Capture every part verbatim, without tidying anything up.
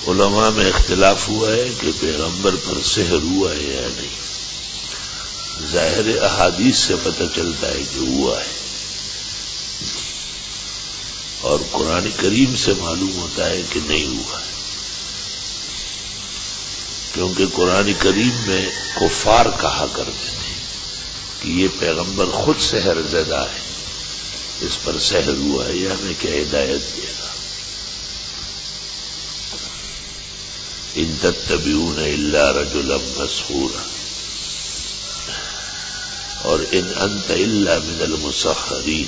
علماء میں اختلاف ہوا ہے کہ پیغمبر پر سحر ہوا ہے یا نہیں. ظاہر احادیث سے پتہ چلتا ہے کہ ہوا ہے، اور قرآن کریم سے معلوم ہوتا ہے کہ نہیں ہوا ہے، کیونکہ قرآن کریم میں کفار کہا کرتے تھے کہ یہ پیغمبر خود سحر زدہ ہے، اس پر سحر ہوا ہے، یہ ہمیں کیا ہدایت دے گا. ان تتبعون الا رجلا مسحورا اور ان انت الا من المسحرین.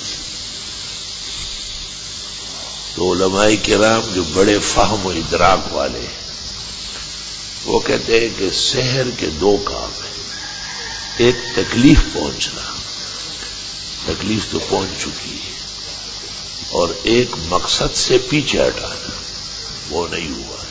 تو علماء کرام جو بڑے فہم و ادراک والے ہیں وہ کہتے ہیں کہ سحر کے دو کام ہیں. ایک تکلیف پہنچنا، تکلیف تو پہنچ چکی ہے، اور ایک مقصد سے پیچھے ہٹانا، وہ نہیں ہوا ہے.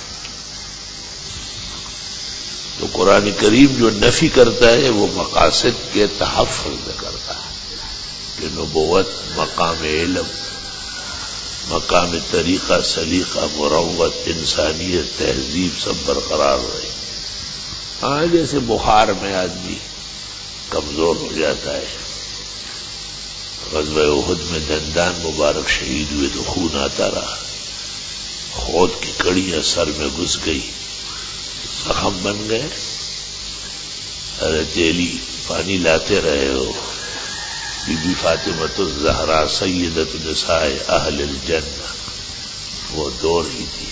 تو قرآن کریم جو نفی کرتا ہے وہ مقاصد کے تحفظ میں کرتا ہے کہ نبوت، مقام علم، مقام طریقہ، سلیقہ، مروت، انسانیت، تہذیب سب برقرار رہے. ہاں جیسے بخار میں آدمی کمزور ہو جاتا ہے، غزوہ احد میں دندان مبارک شہید ہوئے تو خون آتا رہا، خود کی کڑیاں سر میں گھس گئی، زخم بن گئے. ارے تیلی پانی لاتے رہے ہو. بی بی فاطمۃ الزہرا سیدۃ نساء اہل الجنہ وہ دو رہی تھی.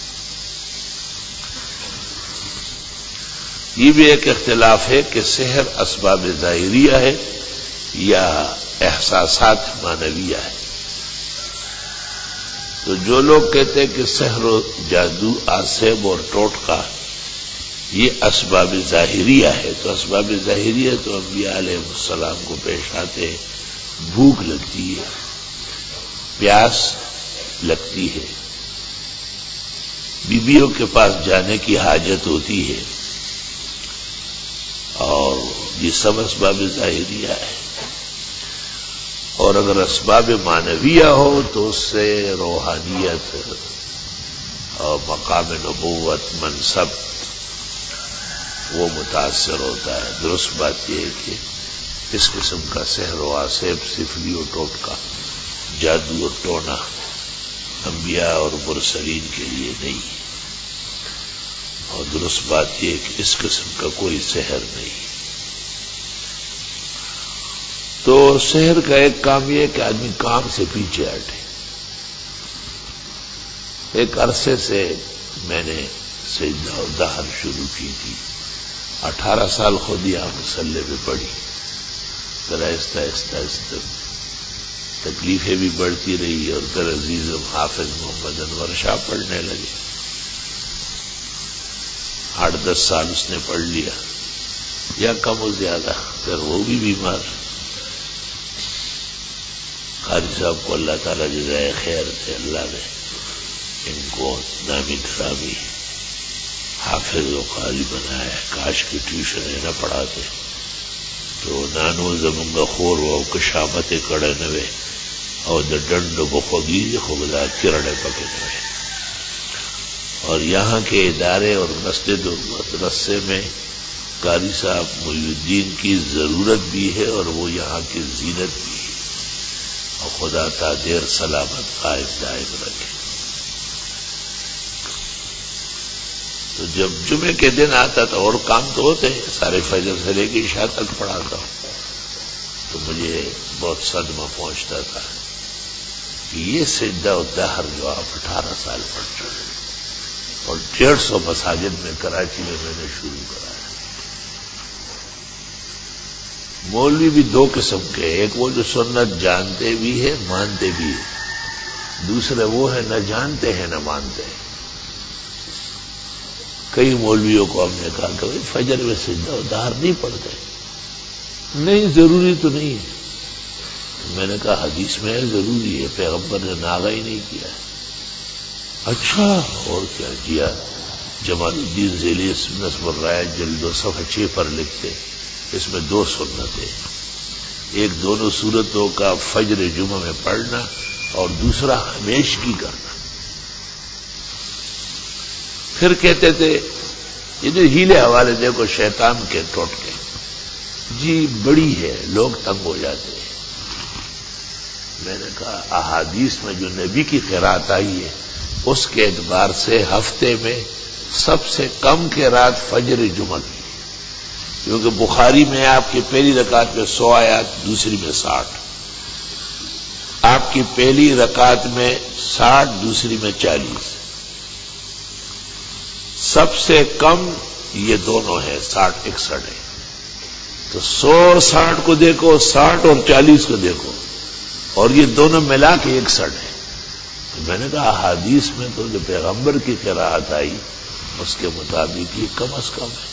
یہ بھی ایک اختلاف ہے کہ سحر اسباب ظاہریہ ہے یا احساسات معنویہ ہے. تو جو لوگ کہتے ہیں کہ سحر و جادو، آسیب اور ٹوٹکا یہ اسباب ظاہریہ ہے، تو اسباب ظاہریہ تو انبیاء علیہ السلام کو پیش آتے ہیں. بھوک لگتی ہے، پیاس لگتی ہے، بیویوں کے پاس جانے کی حاجت ہوتی ہے، اور یہ سب اسباب ظاہریہ ہے. اور اگر اسباب معنویہ ہو تو اس سے روحانیت اور مقام نبوت، منصب وہ متاثر ہوتا ہے. درست بات یہ ہے کہ اس قسم کا سحر و آسیب، سفلی و ٹوٹکا، جادو اور ٹونا انبیاء اور مرسلین کے لیے نہیں ہے. اور درست بات یہ ہے کہ اس قسم کا کوئی سحر نہیں. تو سحر کا ایک کام یہ ہے کہ آدمی کام سے پیچھے ہٹے. ایک عرصے سے میں نے سجدہ و دہر شروع کی تھی، اٹھارہ سال خود ہی آپ مسلح میں پڑھی، پھر آہستہ آہستہ آہستہ تکلیفیں بھی بڑھتی رہی، اور پھر عزیز حافظ محمد انور شاہ پڑھنے لگے. آٹھ دس سال اس نے پڑھ لیا یا کم و زیادہ. پھر وہ بھی بیمار. قاری صاحب کو اللہ تعالیٰ جزائے خیر تھے، اللہ نے ان کو نامی گرامی حافظ و قاری بنایا. کاش کی ٹیوشن نہ پڑھاتے تو نانو زمنگا خور و کشامت کڑے نوے اور دا ڈنڈ بخوگی خوگدا کرڑے پکے نوے. اور یہاں کے ادارے اور مسجد و مدرسے میں قاری صاحب محی الدین کی ضرورت بھی ہے، اور وہ یہاں کی زینت بھی ہے. اور خدا تا دیر سلامت قائم دائم رکھے. تو جب جمعے کے دن آتا تو اور کام تو ہوتے ہیں، سارے فجر سے لے کے عشاء تک پڑھاتا ہوں، تو مجھے بہت صدمہ پہنچتا تھا کہ یہ سجدہ و دہر جو آپ اٹھارہ سال پڑھ چکے اور ڈیڑھ سو مساجد میں کراچی میں میں نے شروع کرایا. مولوی بھی دو قسم کے، ایک وہ جو سنت جانتے بھی ہیں مانتے بھی ہیں، دوسرے وہ ہے نہ جانتے ہیں نہ مانتے ہیں. کئی مولویوں کو ہم نے کہا کہ بھائی فجر میں سجدہ و دہر نہیں پڑھتے. نہیں ضروری تو نہیں ہے. میں نے کہا حدیث میں ہے ضروری ہے، پیغمبر نے ناغہ ہی نہیں کیا. اچھا اور کیا کیا؟ جمال الدین ذیلی نصب الرائے جلد و صفحہ چھ پر لکھتے اس میں دو سنتیں، ایک دونوں صورتوں کا فجر جمعہ میں پڑھنا اور دوسرا ہمیشگی کرنا. پھر کہتے تھے یہ جو ہیلے حوالے دیکھو شیطان کے ٹوٹکے، جی بڑی ہے، لوگ تنگ ہو جاتے ہیں۔ میں نے کہا احادیث میں جو نبی کی قرات آئی ہے اس کے اعتبار سے ہفتے میں سب سے کم قرات فجر جمعہ کی، کیونکہ بخاری میں آپ کی پہلی رکعت میں سو آیات، دوسری میں ساٹھ، آپ کی پہلی رکعت میں ساٹھ، دوسری میں چالیس، سب سے کم یہ دونوں ہیں، ساٹھ اکسٹھ ہے۔ تو سو اور ساٹھ کو دیکھو، ساٹھ اور چالیس کو دیکھو، اور یہ دونوں ملا کے اکسٹھ ہے۔ تو میں نے کہا حدیث میں تو جو پیغمبر کی قرات آئی اس کے مطابق یہ کم از کم ہے۔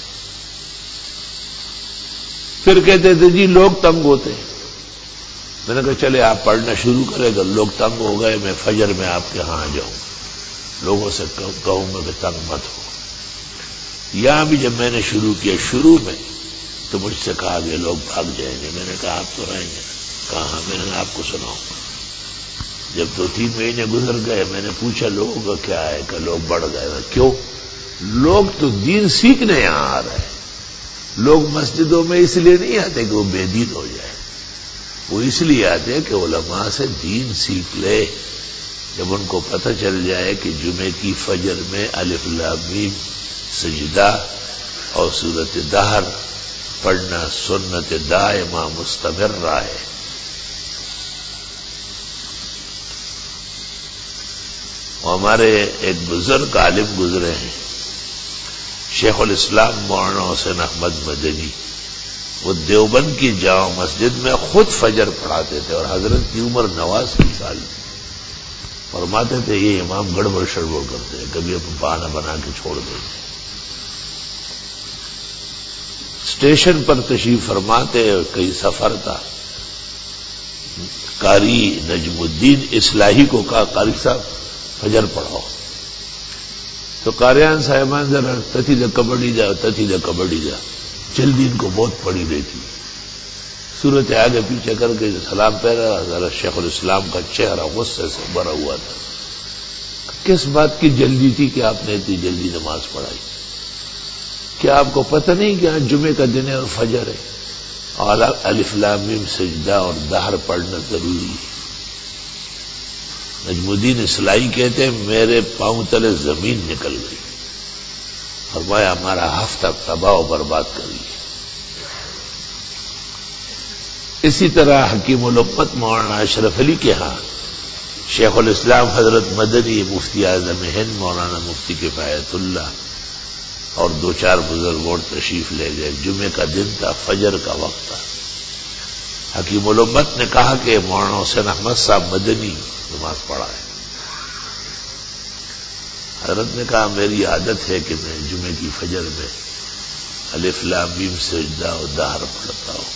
پھر کہتے تھے جی لوگ تنگ ہوتے ہیں۔ میں نے کہا چلے آپ پڑھنا شروع کریں، اگر لوگ تنگ ہو گئے میں فجر میں آپ کے ہاں آ جاؤں، لوگوں سے کہوں گا کہ تنگ مت ہو۔ یہاں بھی جب میں نے شروع کیا شروع میں تو مجھ سے کہا کہ لوگ بھاگ جائیں گے۔ میں نے کہا آپ تو رہیں گے، کہا ہاں میں نے آپ کو سناؤں گا۔ جب دو تین مہینے گزر گئے میں نے پوچھا لوگوں کا کیا ہے، کہ لوگ بڑھ گئے۔ کیوں؟ لوگ تو دین سیکھنے یہاں آ رہے ہیں، لوگ مسجدوں میں اس لیے نہیں آتے کہ وہ بے دین ہو جائے، وہ اس لیے آتے ہیں کہ علماء سے دین سیکھ لے۔ جب ان کو پتہ چل جائے کہ جمعے کی فجر میں الف لام میم سجدہ اور سورۃ دہر پڑھنا سنت دائمہ مستمر رہا ہے۔ ہمارے ایک بزرگ عالم گزرے ہیں، شیخ الاسلام مولانا حسین احمد مدنی، وہ دیوبند کی جامع مسجد میں خود فجر پڑھاتے تھے اور حضرت کی عمر نواسی سال تھی۔ فرماتے تھے یہ امام گڑبڑ شڑبڑ کرتے ہیں، کبھی اپنا بہانہ بنا کے چھوڑ دیتے۔ اسٹیشن پر تشریف فرماتے، کئی سفر تھا، قاری نجم الدین اصلاحی کو کہا قاری صاحب فجر پڑھاؤ، تو قاریان صاحبان ذرا تتھی دا کبڈی جا تتھی دا کبڈی جا، جلدی ان کو بہت پڑی دیتی، صورت آگے پیچھے کر کے سلام پہرا، ذرا شیخ الاسلام کا چہرہ غصے سے بھرا ہوا تھا۔ کس بات کی جلدی تھی کہ آپ نے اتنی جلدی نماز پڑھائی؟ کیا آپ کو پتہ نہیں کہ آج جمعے کا دن ہے اور فجر ہے اور الف لام میم سجدہ اور دہر پڑھنا ضروری ہے؟ نجم الدین اصلاحی کہتے ہیں میرے پاؤں تلے زمین نکل گئی، فرمایا ہمارا ہفتہ تباہ و برباد کر لیا۔ اسی طرح حکیم الامت مولانا اشرف علی کے ہاں شیخ الاسلام حضرت مدنی، مفتی اعظم ہند مولانا مفتی کفایت اللہ اور دو چار بزرگ اور تشریف لے گئے۔ جمعے کا دن تھا، فجر کا وقت تھا۔ حکیم الامت نے کہا کہ مولانا حسین احمد صاحب مدنی نماز پڑھا ہے۔ حضرت نے کہا میری عادت ہے کہ میں جمعے کی فجر میں الف لام میم سجدہ و دہر پڑھتا ہوں۔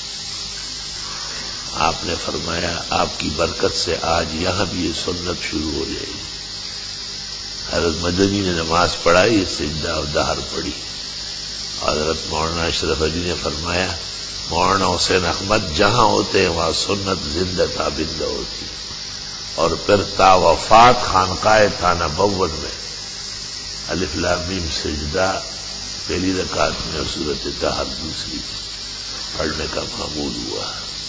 آپ نے فرمایا آپ کی برکت سے آج یہاں بھی یہ سنت شروع ہو جائے گی۔ حضرت مدنی نے نماز پڑھائی، سجدہ و دہر پڑھی۔ حضرت مولانا اشرف علی نے فرمایا مولانا حسین احمد جہاں ہوتے ہیں وہاں سنت زندہ تابندہ ہوتی ہے، اور پھر تا وفات خانقاہ تھانہ بون میں الف لام میم سجدہ پہلی رکعت میں اور سورۃ دہر دوسری پڑھنے کا معمول ہوا۔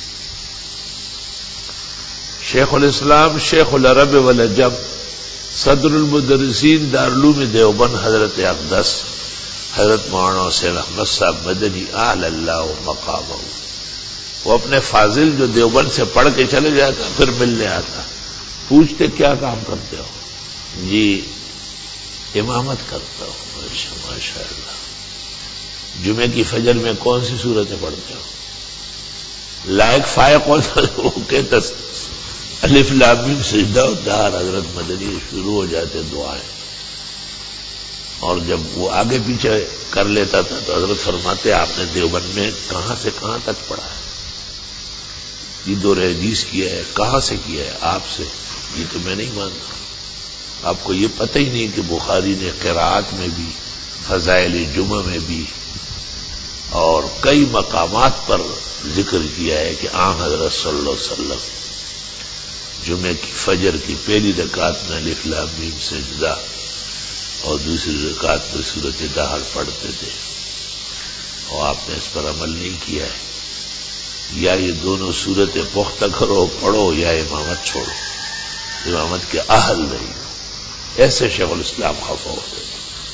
شیخ الاسلام شیخ العرب والعجم صدر المدرسین دارالعلوم دیوبند حضرت اقدس حضرت مولانا حسین احمد صاحب مدنی اعلی اللہ مقامہ، وہ اپنے فاضل جو دیوبند سے پڑھ کے چلے جاتا پھر ملنے آتا، پوچھتے کیا کام کرتے ہو؟ جی امامت کرتا ہوں۔ ماشاء اللہ، جمعے کی فجر میں کون سی صورتیں پڑھتے ہو؟ لائق فائق ہوتا وہ کہتا الف لام میم سجدہ و دہر، حضرت مدنی شروع ہو جاتے دعائیں، اور جب وہ آگے پیچھے کر لیتا تھا تو حضرت فرماتے آپ نے دیوبند میں کہاں سے کہاں تک پڑھا ہے؟ یہ دو حدیث کیا ہے، کہاں سے کیا ہے؟ آپ سے۔ یہ تو میں نہیں مانتا، آپ کو یہ پتہ ہی نہیں کہ بخاری نے قراءت میں بھی، فضائل جمعہ میں بھی اور کئی مقامات پر ذکر کیا ہے کہ آن حضرت صلی اللہ علیہ وسلم جمعے کی فجر کی پہلی رکعت میں الف لام میم سجدہ اور دوسری رکعت میں سورۃ دہر پڑھتے تھے، اور آپ نے اس پر عمل نہیں کیا ہے، یا یہ دونوں صورتیں پختہ کرو پڑھو یا امامت چھوڑو، امامت کے اہل نہیں ہو، ایسے شیخ الاسلام خفا ہوتے تھے۔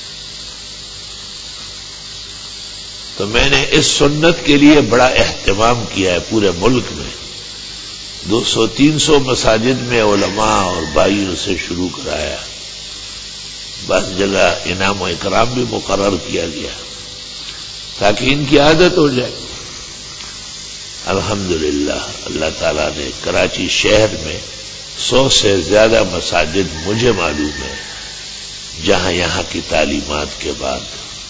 تو میں نے اس سنت کے لیے بڑا اہتمام کیا ہے پورے ملک میں، دو سو تین سو مساجد میں علماء اور بھائیوں سے شروع کرایا، بعض جگہ انعام و اکرام بھی مقرر کیا گیا تاکہ ان کی عادت ہو جائے۔ الحمدللہ اللہ تعالیٰ نے کراچی شہر میں سو سے زیادہ مساجد مجھے معلوم ہے جہاں یہاں کی تعلیمات کے بعد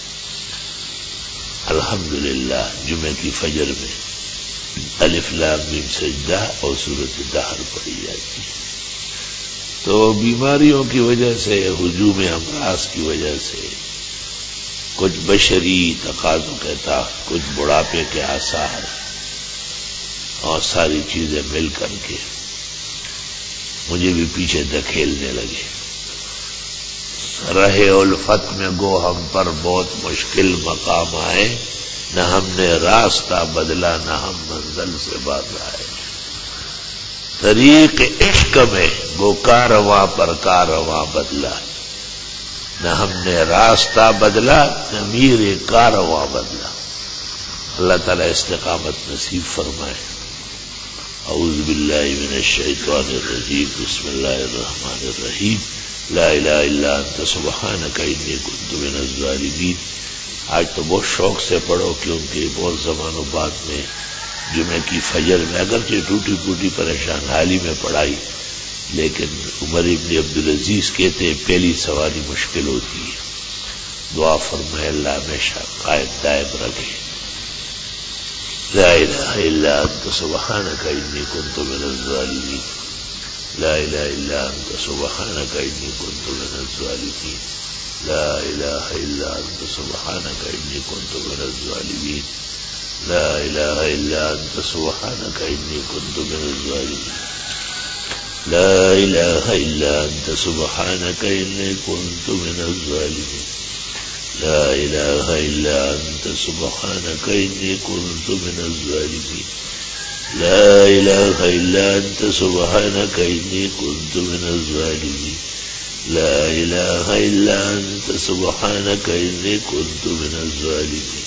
الحمدللہ جمعے کی فجر میں الف لام میم سجدہ اور سورۃ دہر پڑھی جاتی ہے۔ تو بیماریوں کی وجہ سے، ہجوم امراض کی وجہ سے، کچھ بشری تقاضوں کے تحت، کچھ بڑھاپے کے آثار اور ساری چیزیں مل کر کے مجھے بھی پیچھے دھکیلنے لگے۔ رہے الفت میں گو ہم پر بہت مشکل مقام آئے، نہ ہم نے راستہ بدلا نہ ہم منزل سے باز آئے۔ طریق عشق میں گو کارواں پر کارواں بدلا، نہ ہم نے راستہ بدلا نہ میر کارواں بدلا۔ اللہ تعالیٰ استقامت نصیب فرمائے۔ اعوذ باللہ من الشیطان الرجیم، بسم اللہ الرحمن الرحیم، لا الہ الا انت سبحانک انی کنت من الظالمین۔ آج تو بہت شوق سے پڑھو کیونکہ بہت زمانوں بعد میں جمعے کی فجر میں اگرچہ ٹوٹی پوٹی پریشان حالی میں پڑھائی، لیکن عمر ابن عبدالعزیز کہتے پہلی سواری مشکل ہوتی ہے۔ دعا فرمائے اللہ ہمیشہ قائد دائم رکھے۔ لا الہ الا انت سبحانک انی کنت من الظالمین، لا الہ الا انت سبحانک انی کنت من الظالمین، لا الہ الا انت سبحانک انی کنت من الظالمین، لا الہ الا انت سبحانک انی کنت من الظالمین، لا الہ الا انت سبحانک انی کنت من الظالمین، لا الہ الا انت سبحانک انی کنت من الظالمین، لا الہ الا انت سبحانک انی کنت من الظالمین، لا الہ الا انت سبحانک انی کنت من الظالمین،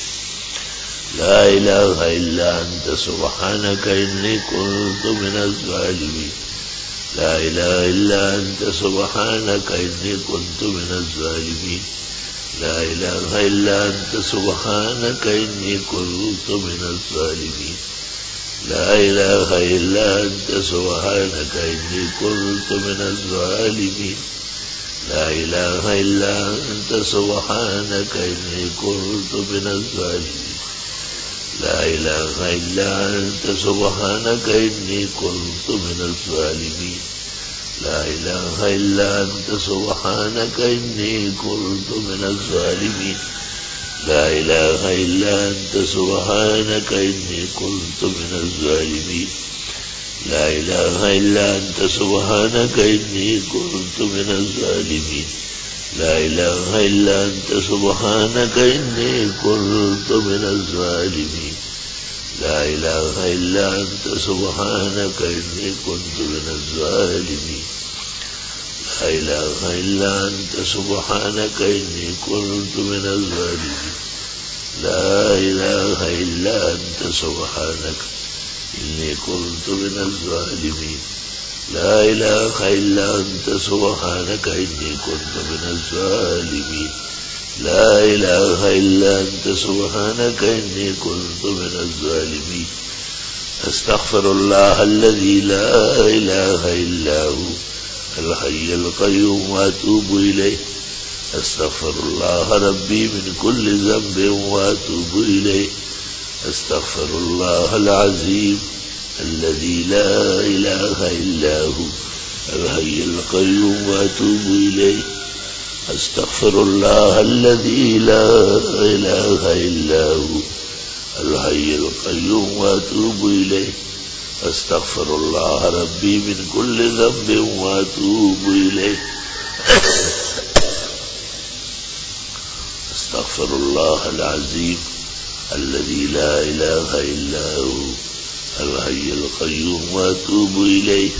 لا الہ الا انت سبحانک انی کنت من الظالمین، لا الہ الا انت سبحانک انی کنت من الظالمین، لا الہ الا انت سبحانک انی کنت من الظالمین، لا الہ الا انت سبحانک انی کنت من الظالمین، لا الہ الا انت سبحانک انی کنت من الظالمین، لا الہ الا انت سبحانک انی کنت من الظالمین، لا الہ الا انت سبحانک انی کنت من الظالمین، لا الہ الا انت سبحانک انی کنت من الظالمین، لا الہ الا انت سبحانک انی کنت من الظالمین، لا الہ الا انت سبحانک انی کنت من الظالمین، لا الہ الا انت سبحانک انی کنت من الظالمین، لا الہ الا انت سبحانک انی کنت من الظالمین، لا الہ الا انت سبحانک انی کنت من الظالمین، لا الہ الا انت سبحانک انی کنت من الظالمین، لا الہ الا انت سبحانک انی کنت من الظالمین، استغفر اللہ الذی لا الہ الا هو الحی القیوم واتوب الیہ، استغفر اللہ ربی من کل ذنب واتوب الیہ، استغفر اللہ العظیم الذی لا الہ الا هو الحی القیوم واتوب الیہ، استغفر اللہ الذی لا الہ الا هو الحی القیوم واتوب الیہ، استغفر اللہ ربی من کل ذنب واتوب الیہ۔ استغفر الله العظيم الذي لا إله إلا هو الحي القيوم وأتوب إليه.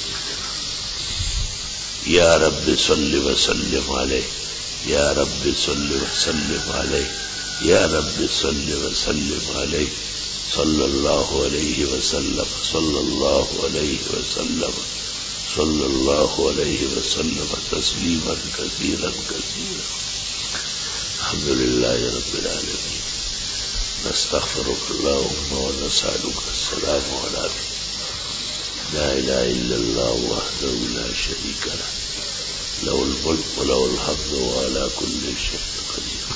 يا رب صل وسلم عليه يا رب صل وسلم عليه يا رب صل وسلم عليه صلى الله عليه وسلم صلى الله عليه وسلم صلى الله عليه وسلم تسليما كثيرا كثيرا. الحمد لله رب العالمين. نستغفرك اللهم ونسألك السلام عليك. لا إله إلا الله وحده لا شريك له له الملك وله الحمد وعلى كل شيء قدير.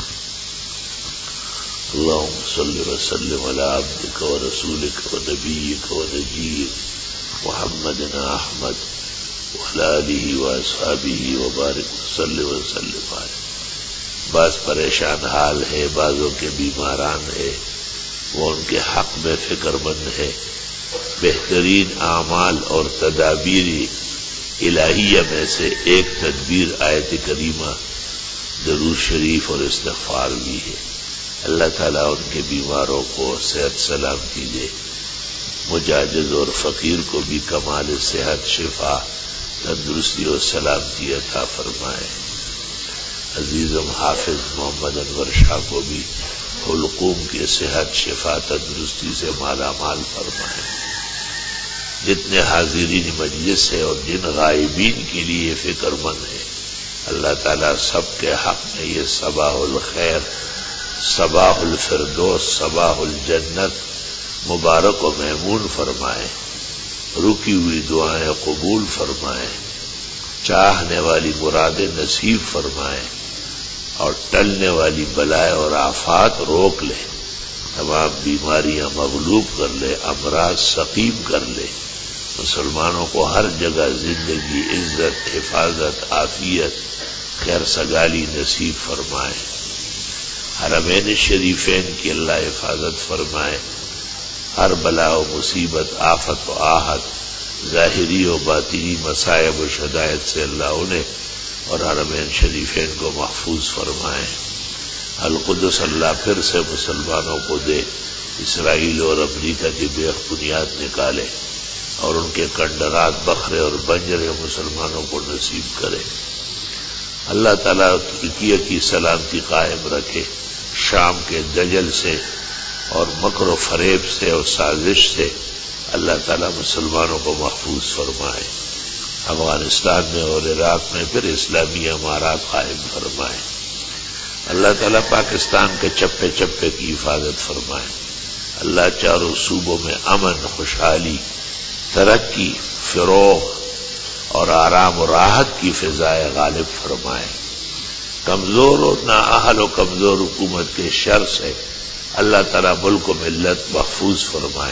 اللهم صل وسلم على عبدك ورسولك ونبيك ونجيك محمد أحمد وعلى آله وأصحابه وبارك وسلم وسلم عليه. بعض پریشان حال ہے، بعضوں کے بیماران ہے، وہ ان کے حق میں فکر مند ہے. بہترین اعمال اور تدابیر الہیہ میں سے ایک تدبیر آیت کریمہ درود شریف اور استغفار بھی ہے. اللہ تعالیٰ ان کے بیماروں کو صحت سلامتی دے، مجاجز اور فقیر کو بھی کمال صحت، شفا، تندرستی اور سلامتی عطا فرمائے. عزیزم حافظ محمد انور شاہ کو بھی حلقوم کے صحت، شفا، تندرستی سے مالا مال فرمائے. جتنے حاضرین مجلس ہے اور جن غائبین کے لیے فکر مند ہے، اللہ تعالیٰ سب کے حق میں یہ صباح الخیر، صباح الفردوس، صباح الجنت مبارک و محمود فرمائے. رکی ہوئی دعائیں قبول فرمائے، چاہنے والی مرادیں نصیب فرمائے اور ٹلنے والی بلائیں اور آفات روک لے. تمام بیماریاں مغلوب کر لے، امراض سقیم کر لے. مسلمانوں کو ہر جگہ زندگی، عزت، حفاظت، عافیت، خیر سگالی نصیب فرمائے. حرمین شریفین کی اللہ حفاظت فرمائے. ہر بلا و مصیبت، آفت و آحت، ظاہری و باطنی مصائب و شدائد سے اللہ انہیں اور حرمین شریفین کو محفوظ فرمائے. القدس اللہ پھر سے مسلمانوں کو دے. اسرائیل اور امریکہ کی بے بنیاد نکالے اور ان کے کنڈرات، بکھرے اور بنجرے مسلمانوں کو نصیب کرے. اللہ تعالیٰ ترکیہ کی سلامتی قائم رکھے. شام کے دجل سے اور مکر و فریب سے اور سازش سے اللہ تعالیٰ مسلمانوں کو محفوظ فرمائے. افغانستان میں اور عراق میں پھر اسلامی امارات قائم فرمائے. اللہ تعالیٰ پاکستان کے چپے چپے کی حفاظت فرمائے. اللہ چاروں صوبوں میں امن، خوشحالی، ترقی، فروغ اور آرام و راحت کی فضائے غالب فرمائے. کمزور اور نااہل و کمزور حکومت کے شر سے اللہ تعالیٰ ملک و ملت محفوظ فرمائے.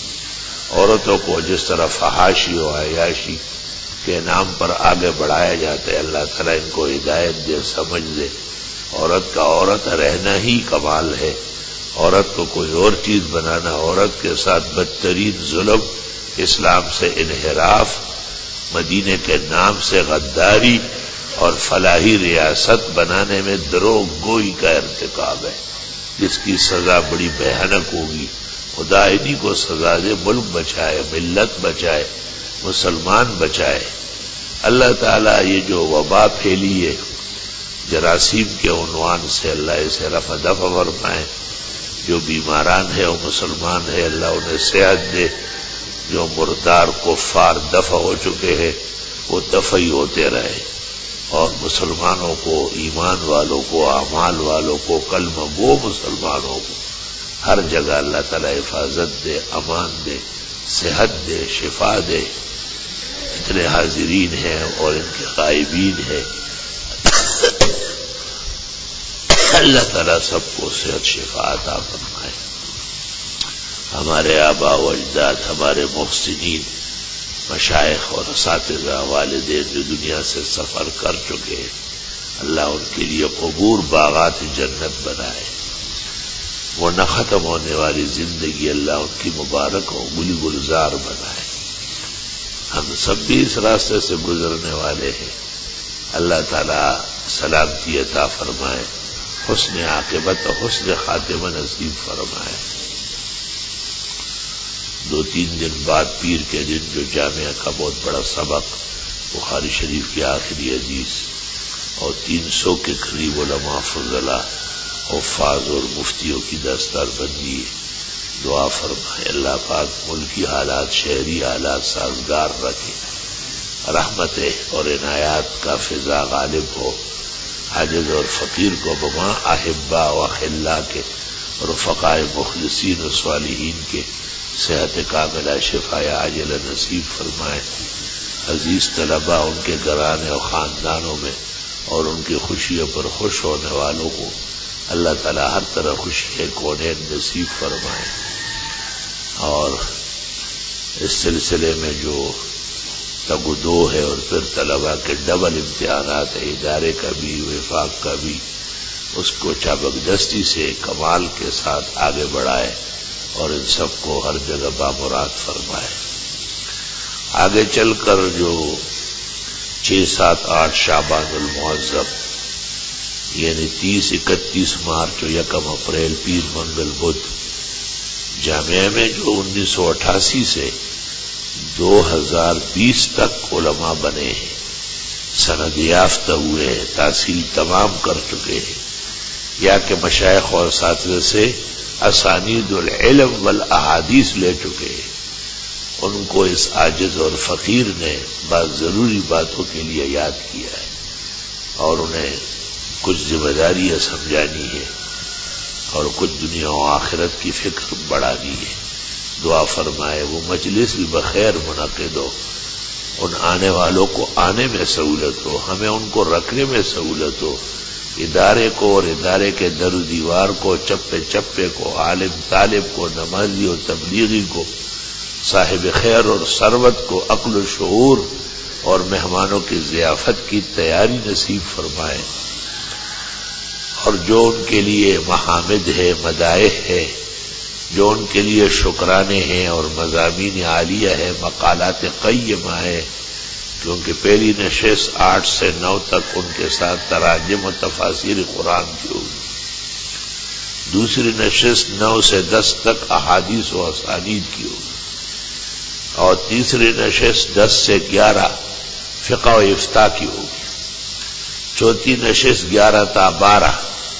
عورتوں کو جس طرح فحاشی و عیاشی کے نام پر آگے بڑھایا جاتا ہے، اللہ تعالیٰ ان کو ہدایت دے، سمجھ دے. عورت کا عورت رہنا ہی کمال ہے. عورت کو کوئی اور چیز بنانا، عورت کے ساتھ بدترین ظلم، اسلام سے انحراف، مدینے کے نام سے غداری اور فلاحی ریاست بنانے میں دروغ گوئی کا ارتکاب ہے، جس کی سزا بڑی بھیانک ہوگی. خدا انہی کو سزا دے، ملک بچائے، ملت بچائے، مسلمان بچائے. اللہ تعالیٰ یہ جو وبا پھیلی ہے جراثیم کے عنوان سے، اللہ اسے رفع دفع فرمائے. جو بیماران ہے وہ مسلمان ہے، اللہ انہیں صحت دے. جو مردار کفار دفع ہو چکے ہیں وہ دفع ہی ہوتے رہے، اور مسلمانوں کو، ایمان والوں کو، اعمال والوں کو، کلمہ گو مسلمانوں کو ہر جگہ اللہ تعالیٰ حفاظت دے، امان دے، صحت دے، شفا دے. اتنے حاضرین ہیں اور ان کے غائبین ہیں، اللہ تعالیٰ سب کو صحت شفا عطا فرمائے. ہمارے آباء و اجداد، ہمارے محسنین، مشائخ اور اساتذہ، والدین جو دنیا سے سفر کر چکے ہیں، اللہ ان کے لیے قبور باغات جنت بنائے. وہ نہ ختم ہونے والی زندگی اللہ ان کی مبارک ہو، گل گلزار بنائے. ہم سب بھی اس راستے سے گزرنے والے ہیں. اللہ تعالیٰ سلامتی عطا فرمائے. حسن عاقبت اور حسن خاتمہ نصیب فرمائے۔ دو تین دن بعد پیر کے دن جو جامعہ کا بہت بڑا سبق بخاری شریف کی آخری حدیث اور تین سو کے قریب علماء فضلاء حفاظ اور مفتیوں کی دستار بندی، دعا فرمائے اللہ پاک ملکی حالات شہری حالات سازگار رکھے، رحمت اور عنایات کا فضا غالب ہو، عاجز اور فقیر کو بما احبا و خلا کے رفقاء مخلصین و صالحین کے صحت کاملہ شفا عاجلہ نصیب فرمائے۔ عزیز طلباء ان کے گھرانے اور خاندانوں میں اور ان کی خوشیوں پر خوش ہونے والوں کو اللہ تعالی ہر طرح خوشی کونین نصیب فرمائے۔ اور اس سلسلے میں جو تگ و دو ہے اور پھر طلباء کے ڈبل امتحانات ہیں، ادارے کا بھی وفاق کا بھی، اس کو چابک دستی سے کمال کے ساتھ آگے بڑھائے اور ان سب کو ہر جگہ بامراد فرمائے۔ آگے چل کر جو چھ سات آٹھ شعبان المعظم یعنی تیس اکتیس مارچ اور یکم اپریل پیر منگل بدھ جامعہ میں جو انیس سو اٹھاسی سے دو ہزار بیس تک علماء بنے ہیں، سند یافتہ ہوئے ہیں، تحصیل تمام کر چکے ہیں، یا کہ مشائخ اور اساتذہ سے اسانید العلم والاحادیث لے چکے ہیں، ان کو اس عاجز اور فقیر نے بعض ضروری باتوں کے لیے یاد کیا ہے اور انہیں کچھ ذمہ داریاں سمجھانی ہے اور کچھ دنیا و آخرت کی فکر بڑھانی ہے۔ دعا فرمائے وہ مجلس بھی بخیر منعقد ہو، ان آنے والوں کو آنے میں سہولت ہو، ہمیں ان کو رکھنے میں سہولت ہو، ادارے کو اور ادارے کے در و دیوار کو، چپے چپے کو، عالم طالب کو، نمازی و تبلیغی کو، صاحب خیر اور ثروت کو عقل و شعور اور مہمانوں کی ضیافت کی تیاری نصیب فرمائے، اور جو ان کے لیے محامد ہے، مدائح ہے، جو ان کے لیے شکرانے ہیں اور مضامین عالیہ ہے، مقالات قیمہ ہے، کیونکہ پہلی نشست آٹھ سے نو تک ان کے ساتھ تراجم و تفاسیر قرآن کی ہوگی، دوسری نشست نو سے دس تک احادیث و اسانید کی ہوگی، اور تیسری نشست دس سے گیارہ فقہ و افتاء کی ہوگی، چوتھی نشست گیارہ تا بارہ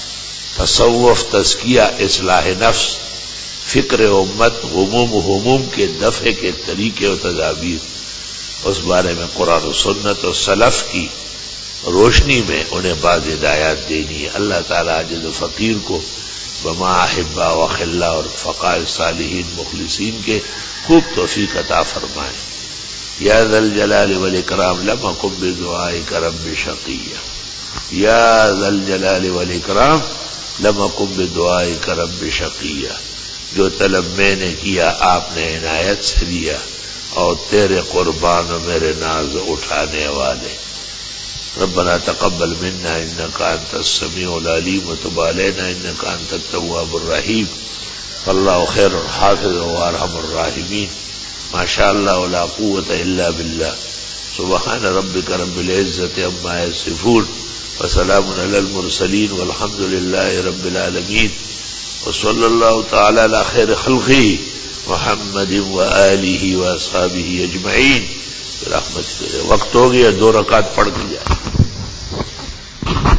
تصوف، تزکیہ، اصلاح نفس، فکر امت، غموم و ہموم کے دفع کے طریقے و تدابیر، اس بارے میں قرآن و سنت و سلف کی روشنی میں انہیں بعض ہدایات دینی ہے۔ اللہ تعالی عاجز و فقیر کو بما احبا و خلا اور فقاء صالحین مخلصین کے خوب توفیق عطا فرمائے۔ یا ذا الجلال والاکرام لم اکن بدعائک رب شقیا، یا ذا الجلال والاکرام لم اکن بدعائک رب شقیا، جو طلب میں نے کیا آپ نے عنایت سے دیا، اور تیرے قربان و میرے ناز اٹھانے والے۔ ربنا تقبل منا انك انت السميع العليم وتب علينا انك انت التواب الرحيم فالله خير الحافظ وارحم الراحمين ما شاء الله ولا قوة الا بالله سبحان ربك رب العزة عما يصفون وسلام على المرسلين والحمد لله رب العالمين وصلى الله تعالى على خير خلقه محمد وآلہ واصحابہ اجمعین برحمتک۔ وقت ہو گیا، دو رکعت پڑھ کے جائے۔